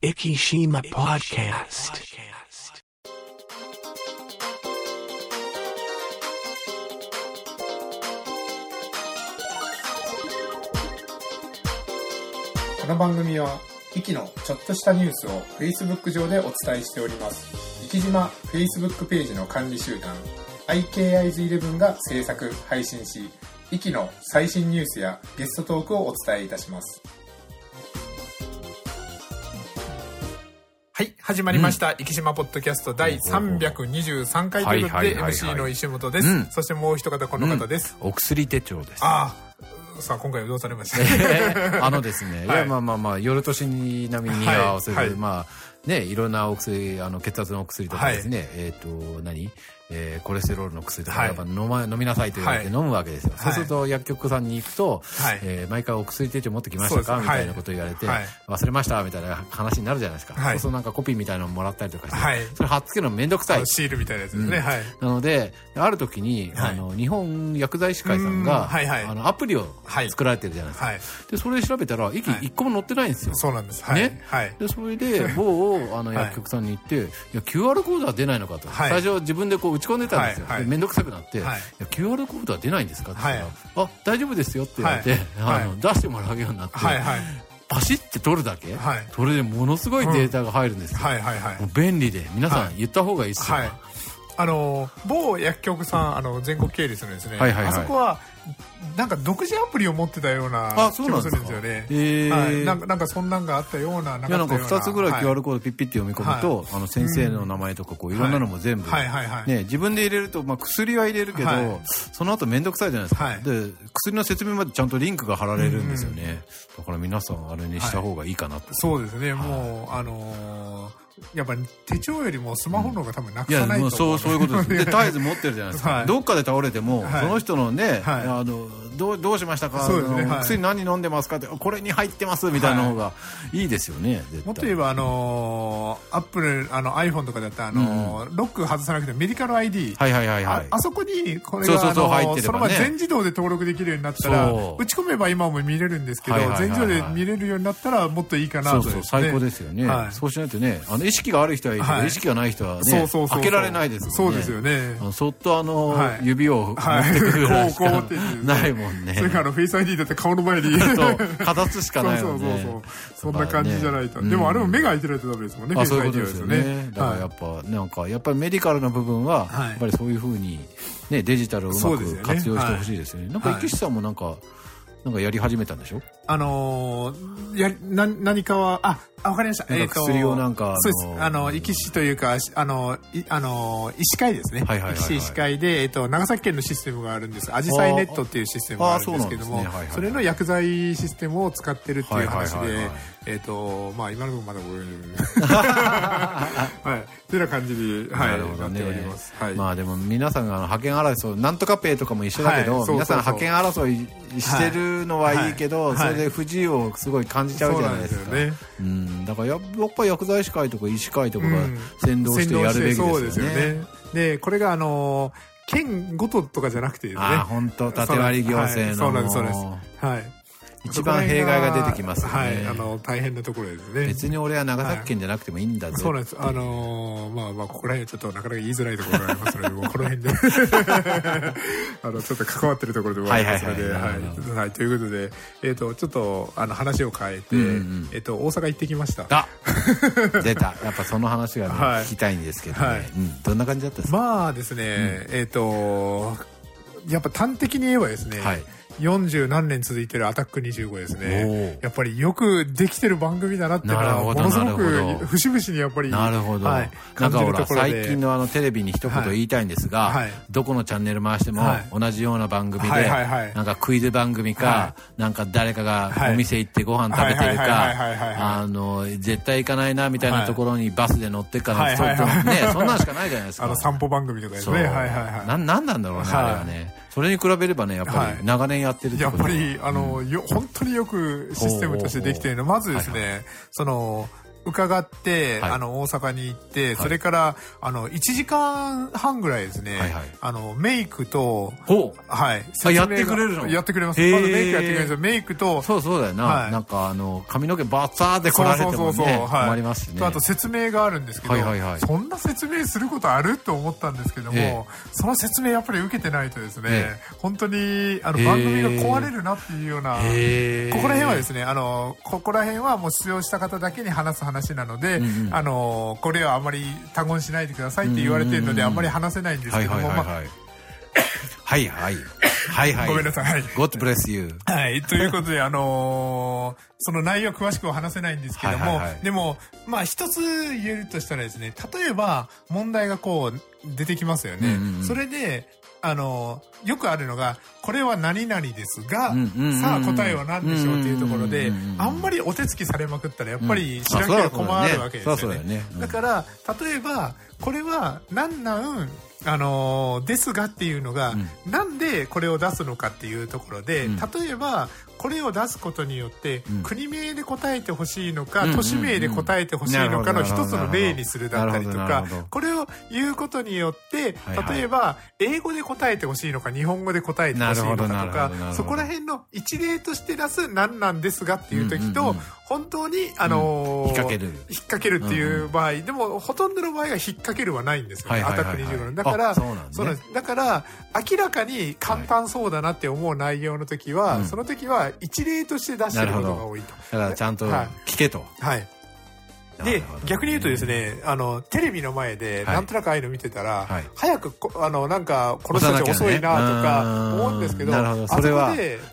Ikishima Podcast. この番組はイキのちょっとしたニュースを Facebook 上でお伝えしております。イキ島 Facebook ページの管理集団 IKIs11 が制作・配信し、イキの最新ニュースやゲストトークをお伝えいたします。はい、始まりました。イキ島ポッドキャスト第323回ということで、MC の石本です。そしてもう一方この方です。 お薬手帳です。 さあ今回はどうされましたですね、いやまあ夜年並みに合わせる、まあね、いろんなお薬、血圧のお薬とかですね、コレステロールの薬とかやっぱ飲みなさいと言われて飲むわけですよ。そうすると薬局さんに行くと、毎回お薬手帳持ってきましたかみたいなことを言われて、忘れましたみたいな話になるじゃないですか。そうするとなんかコピーみたいなのもらったりとかして、それ貼っつけるのめんどくさい。 シールみたいなやつですね。 なのである時に日本薬剤師会さんがアプリを作られてるじゃないですか。でそれ調べたら一個も載ってないんですよ。 そうなんです。 ね。でそれで某薬局さんに行って、いや QR コードは出ないのかと。最初自分でこう打ち込んでたんですよ。めんどくさくなって、いや QR コードは出ないんですかって言ったら、大丈夫ですよって言われて、出してもらうようになって、パシッて取るだけ、それでものすごいデータが入るんですよ。もう便利で皆さん言った方がいいですよ。 某薬局さん全国経理するんですね。あそこはなんか独自アプリを持ってたような気もするんですよね。なんかそんなんがあったような。 なんか2つぐらい QR コードピッピッて読み込むと、先生の名前とかこういろんなのも全部ね、自分で入れると、まあ薬は入れるけど、その後めんどくさいじゃないですか。で薬の説明までちゃんとリンクが貼られるんですよね。だから皆さんあれにした方がいいかなって。 そうですね。もうやっぱり手帳よりもスマホの方が多分なくさないと思う。 いや、そういうことです。で、絶えず持ってるじゃないですか。どっかで倒れても、その人のね、どうしましたか、薬何飲んでますかって、これに入ってますみたいな方がいいですよね。 もっと言えばアップルiPhone とかだったらロック外さなくてメディカル ID、あそこにこれがそのまま全自動で登録できるようになったら、打ち込めば今も見れるんですけど、全自動で見れるようになったらもっといいかなと。 そう最高ですよね。そうしないとね、意識がある人はいいけど、意識がない人はね、開けられないですもんね。 そうですよね。 そっと指を持ってくるぐらいしかないもんね。 それからフェイス ID だって顔の前にかざすしかないもんね。 そんな感じじゃないと。でもあれも目が開いてないとダメですもんね。 そういうことですよね。だからやっぱりメディカルな部分はやっぱりそういう風にね、デジタルをうまく活用してほしいですよね。なんか池下さんもなんかやり始めたんでしょ？ 何かはわかりました。 薬をなんかそうです。医師というか医師会ですね。医師医師会で長崎県のシステムがあるんです。アジサイネットっていうシステムがあるんですけども、それの薬剤システムを使ってるっていう話で、まあ今のところまだ覚える。っていうような感じになっております。 まあでも皆さんが派遣争い、なんとかペイとかも一緒だけど、皆さん派遣争いしてるのはいいけど、それで不自由をすごい感じちゃうじゃないですか。だからやっぱり薬剤師会とか医師会とかが先導してやるべきですよね。 でこれが県ごととかじゃなくてですね。 本当縦割り行政の。 そうなんです。 一番弊害が出てきますよね。 大変なところですね。 別に俺は長崎県じゃなくてもいいんだぞ。 そうなんです。まあここら辺はちょっとなかなか言いづらいところがありますので、もうこの辺でちょっと関わってるところでございますので、ということでちょっと話を変えて大阪行ってきました。 出た。やっぱその話が聞きたいんですけどね。どんな感じだったんですか？ まあですね、やっぱ端的に言えばですね。40何年続いてるアタック25ですね。やっぱりよくできてる番組だなっていうのはものすごく節々にやっぱり感じるところで。 最近のテレビに一言言いたいんですが、どこのチャンネル回しても同じような番組で、なんかクイズ番組か、なんか誰かがお店行ってご飯食べてるか、絶対行かないなみたいなところにバスで乗ってかな、そんなんしかないじゃないですか。 散歩番組とかですね。 なんなんだろうね、あれはね。それに比べればね、やっぱり長年やってるってこと。 やっぱり本当によくシステムとしてできているの。まずですね、 伺って、大阪に行って、それから、1時間半ぐらいですね、メイクと、 やってくれるの？ やってくれます。メイクやってくれるんですよ。メイクと、 そうだよな。なんか髪の毛バッサーで来られてもね、困りますしね。 あと説明があるんですけど、そんな説明することあると思ったんですけども、その説明やっぱり受けてないとですね、本当に、番組が壊れるなっていうような、ここら辺はですね、ここら辺はもう出場した方だけに話す話なので、これはあまり他言しないでくださいって言われているので、あんまり話せないんですけども、ごめんなさい。 God bless you. ということで、その内容詳しくは話せないんですけども、でも、一つ言えるとしたらですね、例えば問題がこう出てきますよね。それで、よくあるのが、これは何々ですが、さあ答えは何でしょうっていうところで、あんまりお手つきされまくったら、やっぱり知らんけど困るわけですよね。だから、例えば、これは何なんですがっていうのが、なんでこれを出すのかっていうところで、例えば、これを出すことによって、国名で答えてほしいのか、都市名で答えてほしいのかの一つの例にするだったりとか、これを言うことによって、例えば、英語で答えてほしいのか、日本語で答えてほしいのかとか、そこら辺の一例として出す何なんですがっていう時と、本当に、引っ掛けるっていう場合、でも、ほとんどの場合は引っ掛けるはないんですよね。アタック25。だから、だから、明らかに簡単そうだなって思う内容の時は、その時は一例として出してることが多いと。 だからちゃんと聞けと。 で、逆に言うとですね、テレビの前で、なんとなくああいうの見てたら、早く、なんか、この人たち遅いなとか、思うんですけど、あそこで、間違って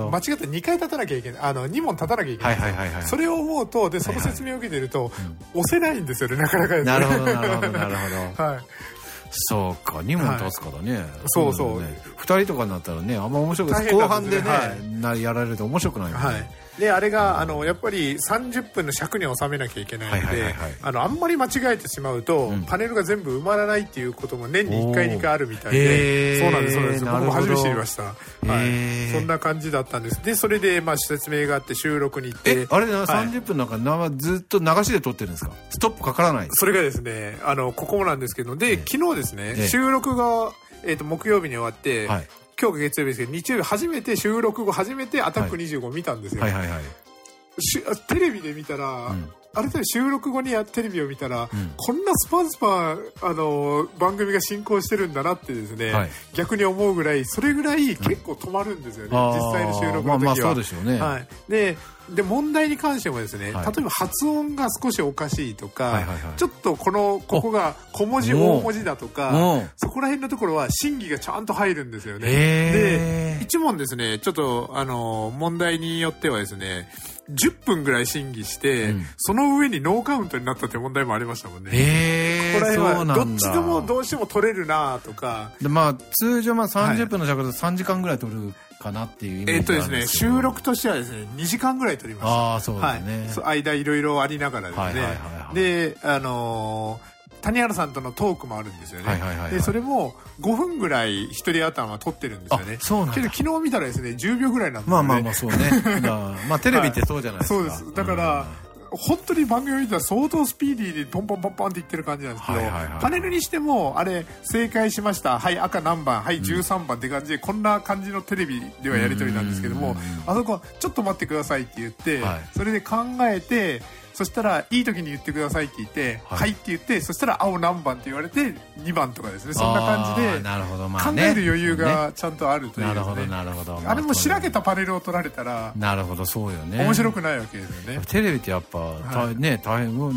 2回立たなきゃいけない、2問立たなきゃいけない。それを思うと、で、その説明を受けてると、押せないんですよね、なかなかですね。 なるほど。そうか、2問立つからね。 そうそう。 2人とかになったらね、あんま面白くない。後半でね、やられると面白くないよね。 で、あれが、やっぱり30分の尺に収めなきゃいけないので、あんまり間違えてしまうと、パネルが全部埋まらないっていうことも年に1回2回あるみたいで、そうなんです、そうなんです。僕も初めて知りました。そんな感じだったんです。で、それで、説明があって収録に行って。 あれ30分なんかずっと流しで撮ってるんですか？ストップかからない？ それがですね、ここもなんですけど、で、昨日ですね、収録が、木曜日に終わって、今日が月曜日ですけど、日曜日収録後初めてアタック25見たんですよ。テレビで見たら、あれだ収録後にテレビを見たら、こんなスパンスパン、番組が進行してるんだなってですね、逆に思うぐらい、それぐらい結構止まるんですよね、実際の収録の時は。 そうでしょうね。 で、問題に関してもですね、例えば発音が少しおかしいとか、ちょっとここが小文字大文字だとか、そこら辺のところは審議がちゃんと入るんですよね。で、一問ですね、ちょっと問題によってはですね、10分ぐらい審議して、その上にノーカウントになったって問題もありましたもんね。ここら辺はどっちでもどうしても取れるなとか。 通常30分の尺だと3時間ぐらい取るかなっていうイメージなんですけど。 収録としてはですね、2時間ぐらい取りました。 そうですね。 間いろいろありながらですね。で、谷原さんとのトークもあるんですよね。で、それも5分ぐらい一人頭撮ってるんですよね。 そうなんだ。 けど昨日見たらですね、10秒ぐらいなんですよね。 そうね。テレビってそうじゃないですか。 そうです。だから、本当に番組を見たら相当スピーディーでポンポンポンポンっていってる感じなんですけど、パネルにしても、あれ、正解しました。はい、赤何番、はい、13番って感じで、こんな感じのテレビではやりとりなんですけども、あそこは、ちょっと待ってくださいって言って、それで考えて、そしたら、いい時に言ってくださいって言って、はいって言って、そしたら青何番って言われて、2番とかですね。そんな感じで、考える余裕がちゃんとあるという。 なるほど、なるほど。 あれもしらけたパネルを取られたら、 なるほど、そうよね。 面白くないわけですよね。 テレビってやっぱ、大変、もう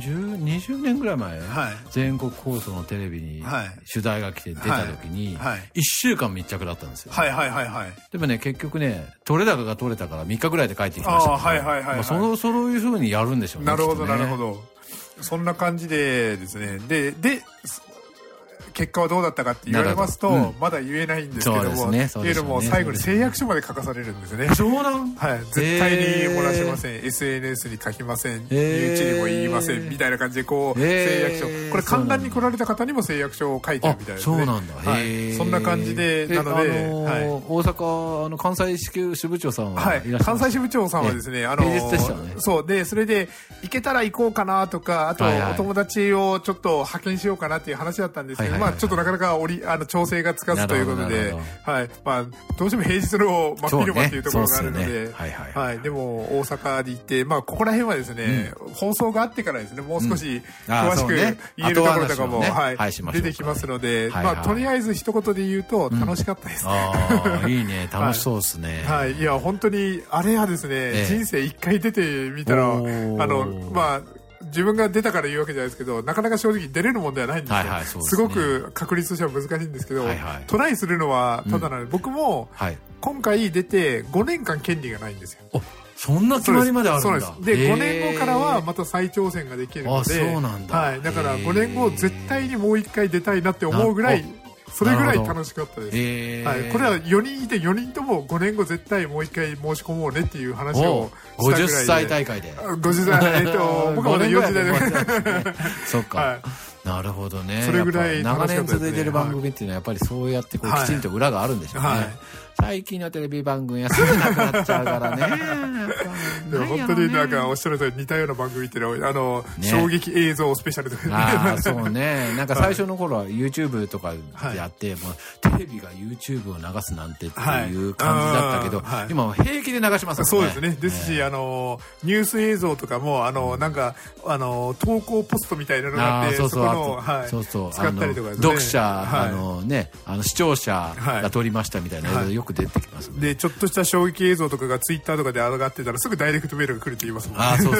20年ぐらい前、全国放送のテレビに取材が来て出た時に、1週間密着だったんですよ。でもね、結局ね、取れ高が取れたから3日ぐらいで帰ってきました。そういう風にやるんでしょうね。 なるほど、なるほど。そんな感じでですね。で、 結果はどうだったかって言われますと、まだ言えないんですけども、っていうのも最後に誓約書まで書かされるんですね。 そうなん？ はい。絶対に漏らしません。SNS に書きません。身内にも言いません。みたいな感じでこう、誓約書。これ観覧に来られた方にも誓約書を書いてるみたいですね。 そうなんだ。 はい。そんな感じで、なので、 大阪、関西支部長さんはいらっしゃいます？ 関西支部長さんはですね、 平日でしたね。 そうで、それで、行けたら行こうかなとか、あと、お友達をちょっと派遣しようかなっていう話だったんですけど、まあちょっとなかなか調整がつかずということで、はい。まあ、どうしても平日の真っ昼間っていうところがあるので、はい。でも、大阪に行って、まあ、ここら辺はですね、放送があってからですね、もう少し詳しく言えるところとかも、はい。出てきますので、まあ、とりあえず一言で言うと、楽しかったです。 ああ、いいね。楽しそうですね。 はい。いや、本当に、あれはですね、人生一回出てみたら、まあ、自分が出たから言うわけじゃないですけど、なかなか正直出れるもんではないんですよ。すごく確率としては難しいんですけど、トライするのはただなので、僕も今回出て5年間権利がないんですよ。 そんな決まりまであるんだ。 そうです。で、5年後からはまた再挑戦ができるので、 そうなんだ。 はい。だから5年後絶対にもう一回出たいなって思うぐらい、それぐらい楽しかったです。はい。これは4人いて4人とも5年後絶対もう一回申し込もうねっていう話をしたぐらいで。 50歳大会で。 50歳、僕はまだ40代で。 そっか。なるほどね。 それぐらい長年続いてる番組っていうのはやっぱりそうやってこうきちんと裏があるんでしょうね。最近のテレビ番組はすぐなくなっちゃうからね。 でも本当になんかおっしゃる通り似たような番組っていうのは衝撃映像スペシャルとか。 ああ、そうね。なんか最初の頃は YouTube とかでやって、テレビが YouTube を流すなんてっていう感じだったけど、今は平気で流しますね。 そうですね。ですし、ニュース映像とかも、なんか、投稿ポストみたいなのがあって、そこの、使ったりとかですね。 読者、視聴者が撮りましたみたいな映像よく出てきます。 で、ちょっとした衝撃映像とかが Twitter とかで上がってたらすぐダイレクトメールが来るって言いますもんね。 あ、そう。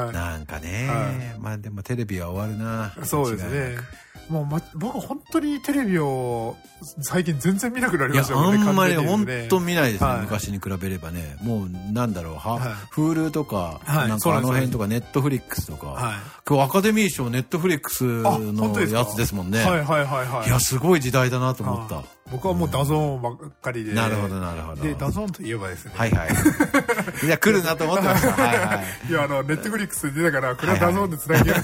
なんかね。まあでもテレビは終わるな。 そうですね。もう僕本当にテレビを最近全然見なくなりましたよね。 あんまり本当見ないですね。昔に比べればね。もうなんだろう、Hulu とか、なんかあの辺とか、Netflix とか。今日アカデミー賞 Netflix のやつですもんね。いや、すごい時代だなと思った。 僕はもうダゾーンばっかりで。 なるほど。 で、ダゾーンといえばですね。 いや、来るなと思ってました。 いや、ネットフリックスで出たから、これはダゾーンで繋いで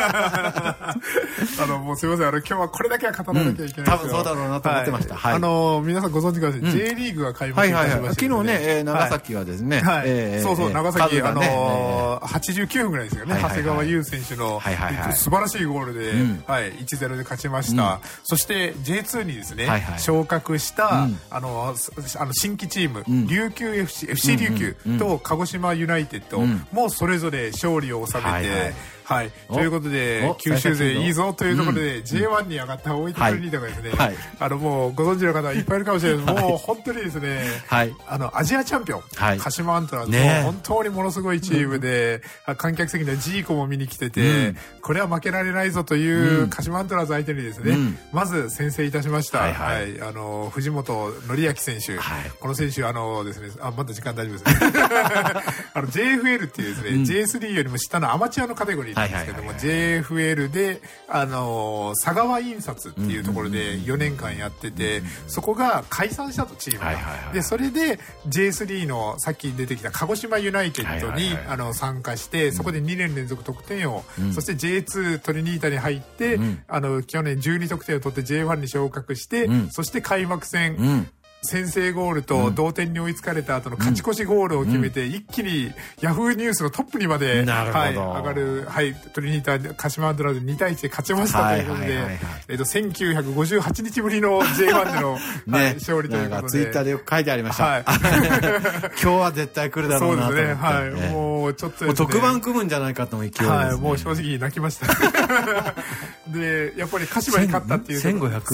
もうすいません、今日はこれだけは語らなきゃいけない。 多分そうだろうなと思ってました。 皆さんご存知ください。J リーグが開幕いたしました。 昨日ね、長崎はですね。 そう、長崎、89分ぐらいですよね。長谷川優選手の素晴らしいゴールで、1-0で勝ちました。そして J2 にですね、昇格した新規チーム、琉球 FC 琉球と鹿児島ユナイテッドもそれぞれ勝利を収めて、はい。ということで、九州勢いいぞというところで、J1 に上がった大分トリニータがですね、もうご存知の方いっぱいいるかもしれないです。もう本当にですね、アジアチャンピオン、鹿島アントラーズの本当にものすごいチームで、観客席にはジーコも見に来てて、これは負けられないぞという鹿島アントラーズ相手にですね、まず先制いたしました。藤本紀明選手。この選手、ですね、まだ時間大丈夫ですね。JFL っていうですね、J3 よりも下のアマチュアのカテゴリーなんですけども、JFL で、佐川印刷っていうところで4年間やってて、そこが解散したと、チームが。で、それで J3 のさっき出てきた鹿児島ユナイテッドに参加して、そこで2年連続得点を、そして J2 トリニータに入って、去年12得点を取って J1 に昇格して、そして開幕戦、先制ゴールと同点に追いつかれた後の勝ち越しゴールを決めて、一気にヤフーニュースのトップにまで、上がる、トリニータ鹿島アントラーズ2対1で勝ちましたということで、1958日ぶりの J1 での勝利ということで。 ツイッターでよく書いてありました。今日は絶対来るだろうなと思って。 そうですね。もうちょっと特番組むんじゃないかとの勢いですね。 もう正直泣きました。で、やっぱり鹿島に勝ったっていう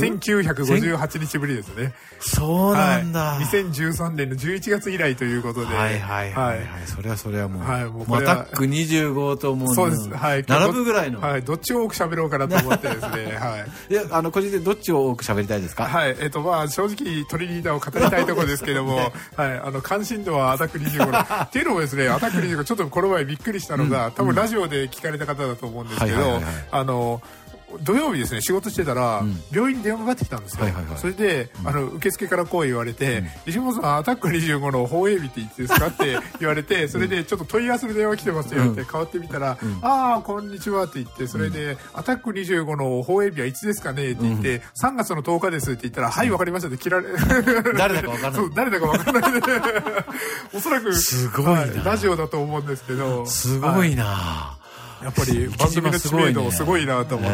1958日ぶりですね。 そうなんだ。 2013年の11月以来ということで。 それはもう。アタック25と思う。 そうです。 並ぶぐらいの。 どっちを多く喋ろうかなと思ってですね。 いや、個人でどっちを多く喋りたいですか？ 正直トリニータを語りたいところですけども、関心度はアタック25。っていうのもですね、アタック25、ちょっとこの前びっくりしたのが、多分ラジオで聞かれた方だと思うんですけど、 土曜日ですね、仕事してたら、病院に電話かかってきたんですよ。それで、受付からこう言われて、西本さん、アタック25の放映日っていつですかって言われて、それでちょっと問い合わせの電話来てますよって変わってみたら、ああ、こんにちはって言って、それで、アタック25の放映日はいつですかねって言って、3月の10日ですって言ったら、はい、わかりましたって切られ、 誰だかわからない。 そう、誰だかわからない。おそらく、 すごいな。 ラジオだと思うんですけど。 すごいな。 やっぱり番組の知名度すごいなと思って。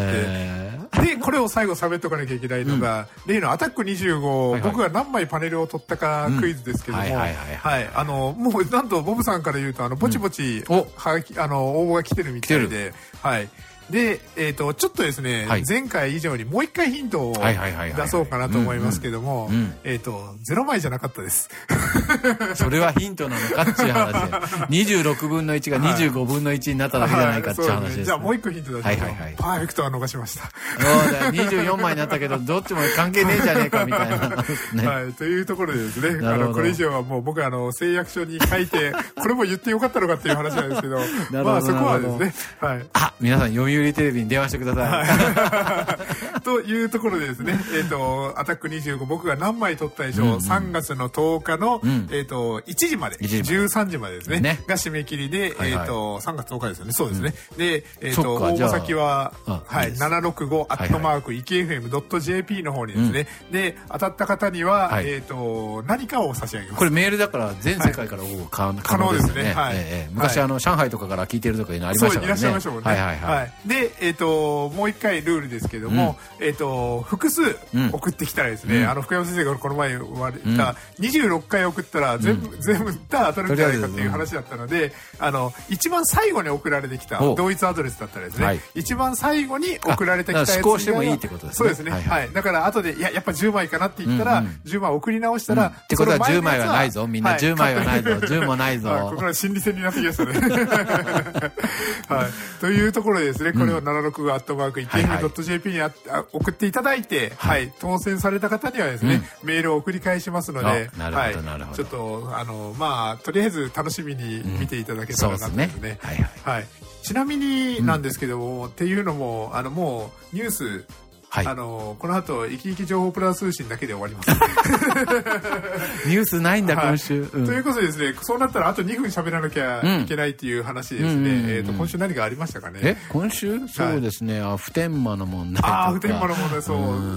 で、これを最後喋っとかなきゃいけないのが、例のアタック25、僕が何枚パネルを取ったかクイズですけども、もうなんとボブさんから言うと、ぼちぼち、応募が来てるみたいで、はい。で、ちょっとですね、前回以上にもう一回ヒントを出そうかなと思いますけども、0枚じゃなかったです。 それはヒントなのかっていう話で、26分の1が25分の1になっただけじゃないかっていう話です。 じゃあもう一個ヒント出しましょう。パーフェクトは逃しました。 そうだよ、24枚になったけど、どっちも関係ねえじゃねえかみたいな。 はい、というところでですね、これ以上はもう僕誓約書に書いて、これも言ってよかったのかっていう話なんですけど、まあそこはですね、はい。 あ、皆さん読売テレビに電話してください。というところでですね、アタック25、僕が何枚取ったでしょう、3月の10日の、1時まで、13時までですね、が締め切りで、3月10日ですよね、そうですね。で、応募先は、はい、765@ikfm.jp の方にですね、で、当たった方には、何かを差し上げます。 これメールだから全世界から応募可能ですね。昔上海とかから聞いてるとかいうのありましたからね。 そう、いらっしゃいましたもんね。はい。で、もう一回ルールですけども、複数送ってきたらですね、福山先生がこの前言われた、26回送ったら全部当たるんじゃないかっていう話だったので、一番最後に送られてきた、同一アドレスだったらですね、一番最後に送られてきたやつ。 試行してもいいってことですね。 そうですね。はい。だから後で、やっぱ10枚かなって言ったら、10枚送り直したら、 ってことは10枚はないぞ。みんな10枚はないぞ。10もないぞ。 ここから心理戦になってきましたね。はい。というところでですね、これを765@ikfm.jp に送っていただいて、はい、当選された方にはですね、メールを送り返しますので、はい、ちょっとまあとりあえず楽しみに見ていただけたらなとですね。はい。ちなみになんですけども、っていうのももうニュース、この後、生き生き情報プラス通信だけで終わります。 ニュースないんだ、今週。 ということでですね、そうなったらあと2分喋らなきゃいけないっていう話ですね。今週何かありましたかね。 今週そうですね、普天間の問題とか。 普天間の問題、そう。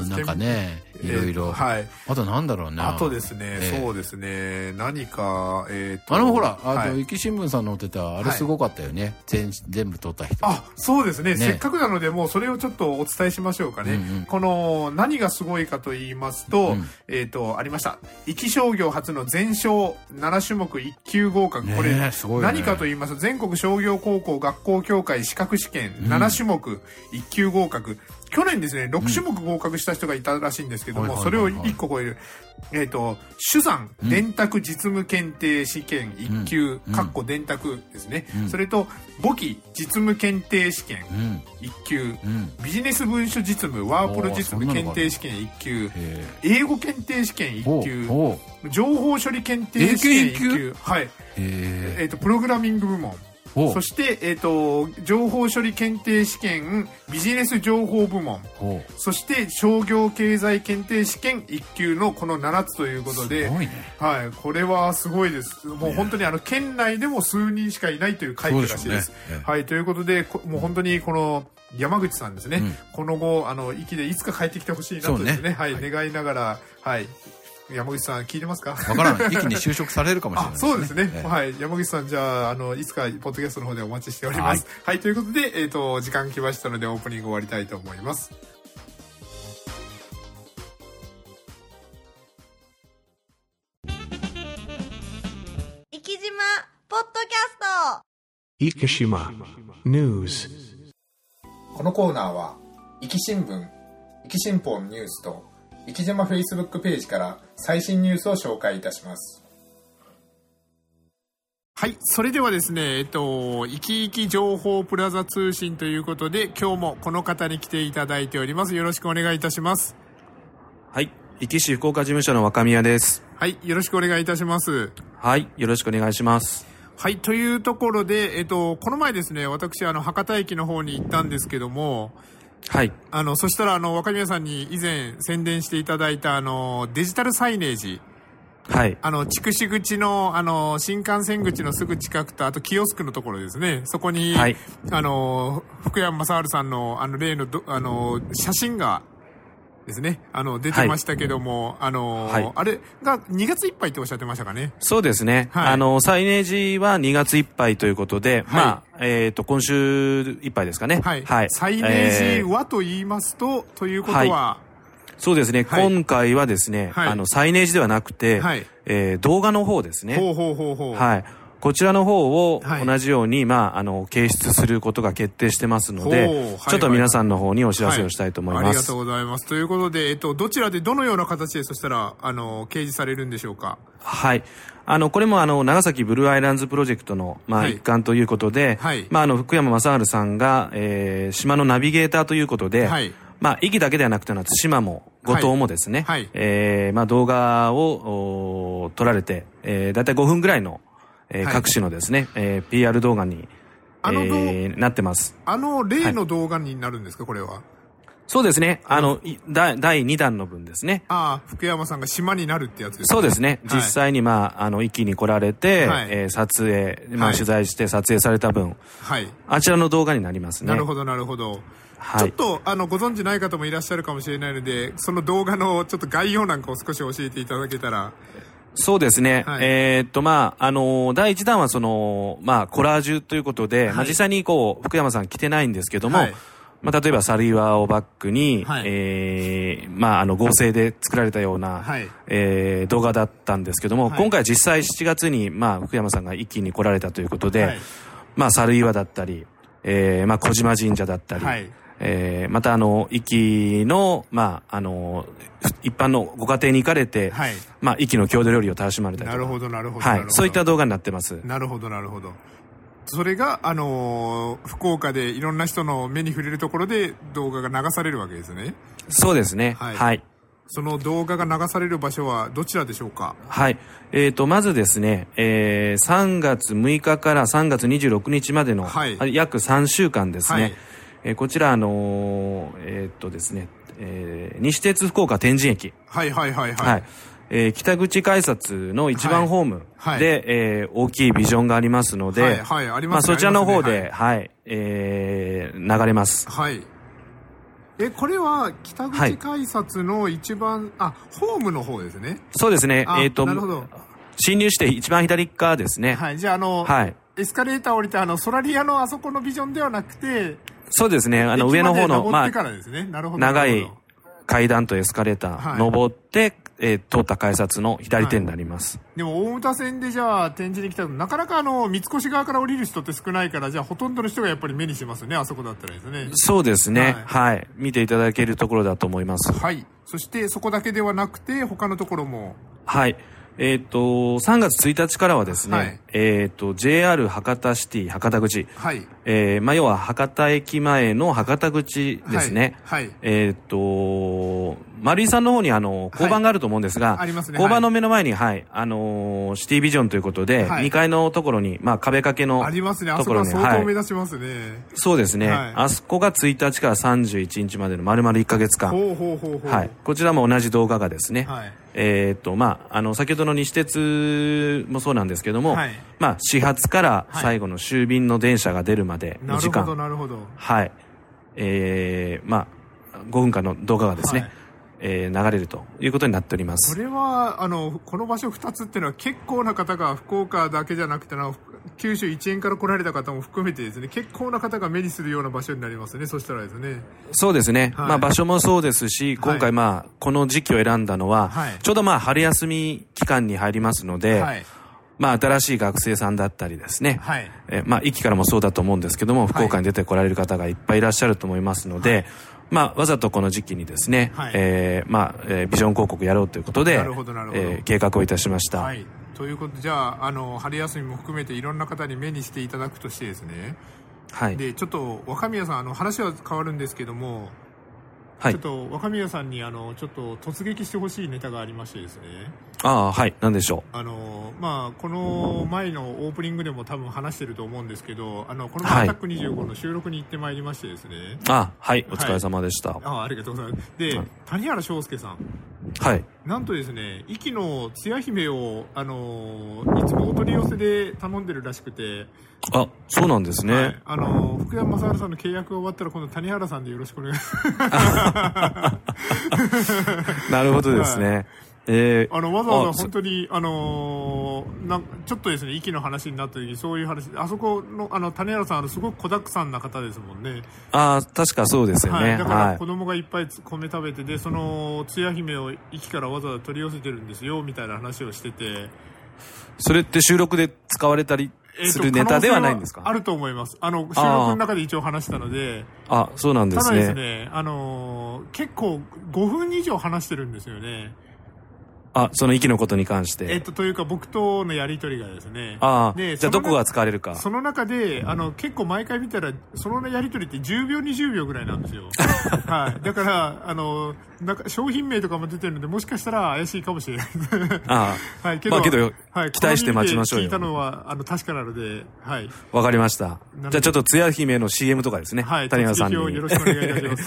なんかね、いろいろ。はい。あとなんだろうね。 あとですね、そうですね、何か、 ほら、壱岐新聞さん載ってた、あれすごかったよね。全部撮った人。 そうですね。せっかくなので、もうそれをちょっとお伝えしましょうかね。この何がすごいかと言いますと、ありました。壱岐商業初の全勝7種目1級合格。これ、何かと言いますと、全国商業高校学校協会資格試験7種目1級合格。去年ですね、6種目合格した人がいたらしいんですけども、それを1個超える、主産電卓実務検定試験1級、電卓ですね。それと、簿記実務検定試験1級、ビジネス文書実務、ワープロ実務検定試験1級、英語検定試験1級、情報処理検定試験1級、はい。プログラミング部門。そして、情報処理検定試験、ビジネス情報部門、そして、商業経済検定試験1級のこの7つということで、はい、これはすごいです。もう本当に県内でも数人しかいないという快挙らしいです。はい、ということで、もう本当にこの、山口さんですね、この後、壱岐でいつか帰ってきてほしいなとですね、はい、願いながら、はい、山口さん聞いてますか？ わからない。一気に就職されるかもしれないですね。 そうですね。はい。山口さん、じゃあ、いつかポッドキャストの方でお待ちしております。はい。ということで、時間来ましたので、オープニング終わりたいと思います。 生島ポッドキャスト。 生島ニュース。 このコーナーは、壱岐新聞、壱岐新報のニュースと、生島 Facebook ページから最新ニュースを紹介いたします。はい、それではですね、生き生き情報プラザ通信ということで、今日もこの方に来ていただいております。よろしくお願いいたします。 はい、壱岐市福岡事務所の若宮です。 はい、よろしくお願いいたします。 はい、よろしくお願いします。 はい、というところで、この前ですね、私、博多駅の方に行ったんですけども、 はい。 そしたら若宮さんに以前宣伝していただいたデジタルサイネージ。 はい。 筑紫口の新幹線口のすぐ近くと、あとキオスクのところですね。そこに、 はい。 福山雅治さんの例の写真がですね、出てましたけども、 はい、 あれが2月いっぱいっておっしゃってましたかね。 そうですね。はい、サイネージは2月いっぱいということで、はい、今週いっぱいですかね。 はい。はい。サイネージはと言いますと、ということは、はい、 そうですね、はい、今回はですね、はい、サイネージではなくて、はい、動画の方ですね。 ほうほうほうほう。 はい。こちらの方を同じように、掲出することが決定してますので、ちょっと皆さんの方にお知らせをしたいと思います。 ありがとうございます。ということで、どちらでどのような形でそしたら、掲示されるんでしょうか。 はい。これも長崎ブルーアイランズプロジェクトの、一環ということで、はい、福山雅治さんが、島のナビゲーターということで、はい、壱岐だけではなくて、対馬も、五島もですね、はい、動画を撮られて、だいたい5分ぐらいの、各種のですね、PR 動画に、なってます。 例の動画になるんですか、これは。 そうですね。第2弾の分ですね。 ああ、福山さんが島になるってやつですね。 そうですね。実際に壱岐に来られて、撮影、取材して撮影された分、はい。あちらの動画になりますね。 なるほど、なるほど。はい、ちょっと、ご存知ない方もいらっしゃるかもしれないので、その動画のちょっと概要なんかを少し教えていただけたら。 そうですね。はい、第1弾はコラージュということで、はい、実際に福山さん来てないんですけども、はい、例えばサル岩をバックに、はい、合成で作られたような、はい、動画だったんですけども、はい、今回は実際7月に、福山さんが一気に来られたということで、はい、サル岩だったり、小島神社だったり、はい、また壱岐の、一般のご家庭に行かれて、はい、壱岐の郷土料理を楽しまれたりとか。 なるほど、なるほど。 はい。そういった動画になってます。 なるほど、なるほど。それが、福岡でいろんな人の目に触れるところで動画が流されるわけですね。 そうですね。はい。はい、 その動画が流される場所はどちらでしょうか？ はい。まずですね、3月6日から3月26日までの、はい、約3週間ですね。はい、こちらですね、西鉄福岡天神駅。 はいはいはいはい。 はい。北口改札の一番ホームで、はい、大きいビジョンがありますので、はい、はい、ありますね。そちらの方で、はい、流れます。 はい。これは北口改札の一番、ホームの方ですね。 そうですね。 なるほど。 侵入して一番左側ですね。 はい。じゃあはい。エスカレーター降りてソラリアのあそこのビジョンではなくて、 そうですね。上の方の、 長い階段とエスカレーター、登って、通った改札の左手になります。 はい、でも、大牟田線でじゃあ、展示に来たら、なかなか三越側から降りる人って少ないから、じゃあ、ほとんどの人がやっぱり目にしますね、あそこだったらですね。 そうですね。はい。はい、見ていただけるところだと思います。 はい。そして、そこだけではなくて、他のところも。 はい。3月1日からはですね、はい、JR 博多シティ博多口。はい。要は博多駅前の博多口ですね。はい。丸井さんの方に交番があると思うんですが、 ありますね。 交番の目の前に、はい、シティビジョンということで、2階のところに、壁掛けのところに。 ありますね。あそこは相当目指しますね。 そうですね。あそこが1日から31日までの丸々1ヶ月間。 ほうほうほうほう。 はい。こちらも同じ動画がですね、はい。先ほどの西鉄もそうなんですけども、はい、始発から最後の終便の電車が出るまでの時間。 なるほど、なるほど。 はい。5分間の動画がですね、はい、流れるということになっております。 これは、この場所2つっていうのは結構な方が福岡だけじゃなくて九州一円から来られた方も含めてですね、結構な方が目にするような場所になりますね、そしたらですね。そうですね。はい、場所もそうですし、今回この時期を選んだのは、はい、ちょうど春休み期間に入りますので、はい、新しい学生さんだったりですね、はい、壱岐からもそうだと思うんですけども、福岡に出て来られる方がいっぱいいらっしゃると思いますので、はい、わざとこの時期にですね、はい、ビジョン広告やろうということで、計画をいたしました。 はい。ということで、じゃあ、春休みも含めていろんな方に目にしていただくとしてですね。はい。で、ちょっと、若宮さん、話は変わるんですけども、 はい。 ちょっと若宮さんにちょっと突撃してほしいネタがありましてですね。 はい。何でしょう。 まあ、この前のオープニングでも多分話してると思うんですけど、この前アタック25の収録に行ってまいりましてですね。 はい。お疲れ様でした。 ありがとうございます。で、谷原章介さん。 はい。 なんとですね、壱岐のつや姫を、いつもお取り寄せで頼んでるらしくて。 そうなんですね。 はい、福山雅治さんの契約が終わったら今度谷原さんでよろしくお願いします。 なるほどですね。はい、 わざわざ本当に、ちょっとですね、壱岐の話になった時にそういう話、あそこの、谷原さん、すごく子沢山な方ですもんね。 確かそうですよね。 はい。だから子供がいっぱい米食べて、で、その、つや姫を壱岐からわざわざ取り寄せてるんですよ、みたいな話をしてて。 それって収録で使われたりするネタではないんですか？ あると思います。収録の中で一応話したので。 そうなんですね。 ただですね、結構5分以上話してるんですよね。 その息のことに関して。 というか僕とのやりとりがですね。 で、じゃあどこが使われるか。 その中で、結構毎回見たら、そのやりとりって10秒、20秒ぐらいなんですよ。はい。だから、なんか商品名とかも出てるので、もしかしたら怪しいかもしれない。はい。けど、 はい、期待して待ちましょうよ。 聞いたのは、確かなので、はい。 わかりました。じゃあちょっとつや姫の CM とかですね。 はい。 谷原さんに。 よろしくお願いいたします。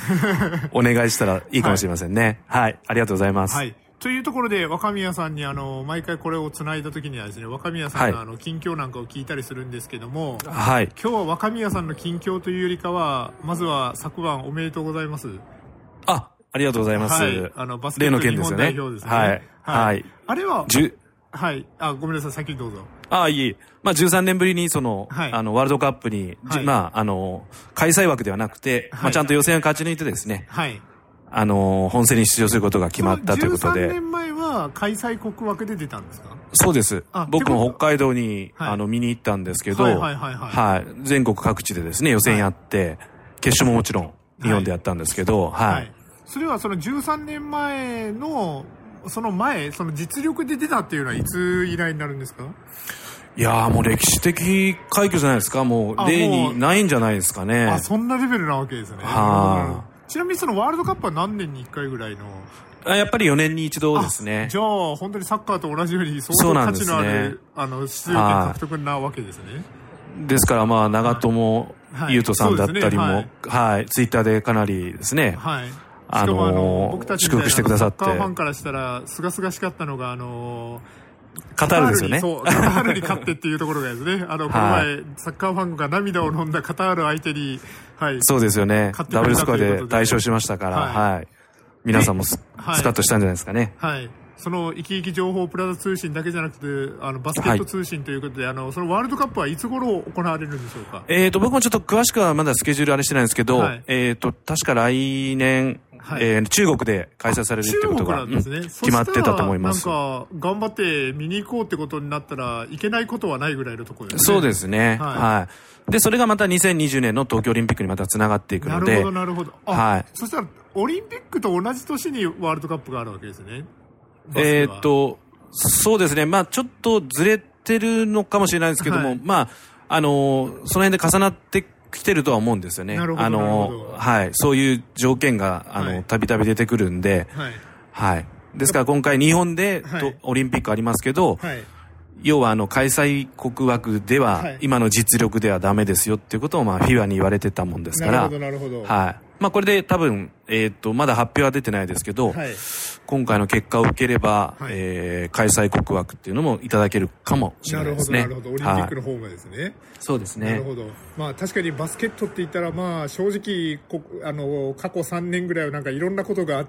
お願いしたらいいかもしれませんね。はい。ありがとうございます。 はい。というところで、若宮さんに毎回これを繋いだ時にはですね、若宮さんの近況なんかを聞いたりするんですけども、 はい。 今日は若宮さんの近況というよりかは、まずは昨晩おめでとうございます。 ありがとうございます。 はい。バスケット日本代表ですね。 はい。はい。 あれは、はい。ごめんなさい、先にどうぞ。 いい。13年ぶりにワールドカップに、開催枠ではなくて、ちゃんと予選を勝ち抜いてですね、はい。本戦に出場することが決まったということで。 13年前は開催国枠で出たんですか？ そうです。僕も北海道に、見に行ったんですけど、はい。全国各地でですね、予選やって、決勝ももちろん日本でやったんですけど、はい。 それはその13年前の、その実力で出たっていうのはいつ以来になるんですか？ いやーもう歴史的快挙じゃないですか。もう例にないんじゃないですかね。 そんなレベルなわけですね。ちなみにそのワールドカップは何年に1回ぐらいの？ やっぱり4年に一度ですね。 じゃあ本当にサッカーと同じように相当価値のある出場権獲得なわけですね。 ですから長友佑都さんだったりも、はい、ツイッターでかなりですね。はい。 僕たち祝福してくださって。サッカーファンからしたら清々しかったのがカタールですよね。 そう、カタールに勝ってっていうところがですね。この前、サッカーファンが涙を飲んだカタール相手に、はい。 そうですよね。ダブルスコアで大勝しましたから、はい。皆さんもスカッとしたんじゃないですかね。 はい。その、生き生き情報プラザ通信だけじゃなくて、バスケット通信ということで、そのワールドカップはいつ頃行われるんでしょうか？ 僕もちょっと詳しくはまだスケジュールあれしてないんですけど、確か来年、中国で開催されるってことが、決まってたと思います。 なんか、頑張って見に行こうってことになったらいけないことはないぐらいのところですね。 そうですね。はい。で、それがまた2020年の東京オリンピックにまた繋がっていくので。 なるほど、なるほど。はい。そしたら、オリンピックと同じ年にワールドカップがあるわけですね。 そうですね。ちょっとずれてるのかもしれないですけども、その辺で重なって来てるとは思うんですよね。 なるほど。 はい。そういう条件が、たびたび出てくるんで、はい。ですから今回日本で、オリンピックありますけど、要は開催国枠では、今の実力ではダメですよっていうことをFIBAに言われてたもんですから。 なるほど、なるほど。 はい。これで多分、まだ発表は出てないですけど、今回の結果を受ければ、開催国枠っていうのもいただけるかもしれないですね。 なるほど、なるほど。オリンピックの方がですね。 そうですね。 なるほど。確かにバスケットって言ったら、正直、過去3年ぐらいはなんかいろんなことがあって、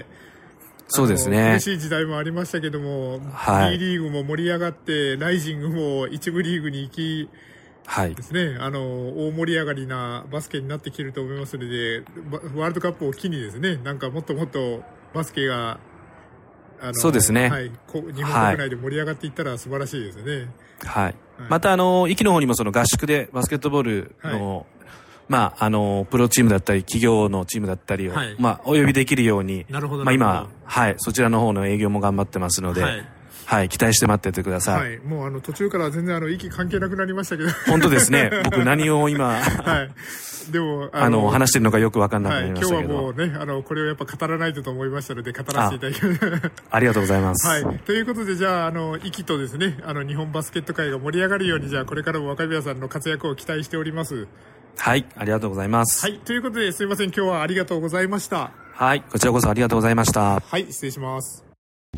そうですね。 苦しい時代もありましたけども、B リーグも盛り上がって、ライジングも一部リーグに行き、ですね、大盛り上がりなバスケになってきてると思いますので、ワールドカップを機にですね、なんかもっともっとバスケが、 そうですね。 はい。日本国内で盛り上がっていったら素晴らしいですね。 はい。また壱岐の方にもその合宿でバスケットボールの、プロチームだったり、企業のチームだったりを、お呼びできるように、今、そちらの方の営業も頑張ってますので、 はい、期待して待っててください。 はい、もう途中から全然息関係なくなりましたけど。 本当ですね。僕何を今、 はい。でも、 話してるのかよくわかんなくなりましたけど。 はい、今日はもうね、これをやっぱ語らないとと思いましたので、語らせていただきます。 ありがとうございます。 はい。ということで、じゃあ、息とですね、日本バスケット界が盛り上がるように、じゃあ、これからも若宮さんの活躍を期待しております。 はい、ありがとうございます。 はい、ということで、すいません、今日はありがとうございました。 はい、こちらこそありがとうございました。 はい、失礼します。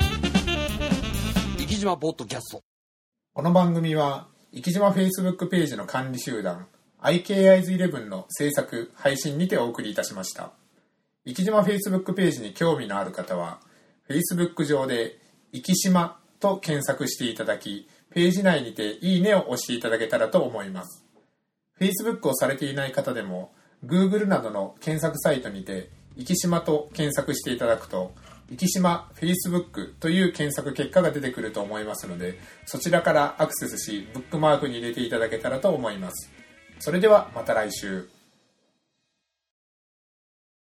生島ポッドキャスト。 この番組は、生島 Facebook ページの管理集団、IKIs11 の制作、配信にてお送りいたしました。生島 Facebook ページに興味のある方は、Facebook 上で、生島と検索していただき、ページ内にていいねを押していただけたらと思います。Facebook をされていない方でも、Google などの検索サイトにて、生島と検索していただくと、生島 Facebook という検索結果が出てくると思いますので、そちらからアクセスし、ブックマークに入れていただけたらと思います。それではまた来週。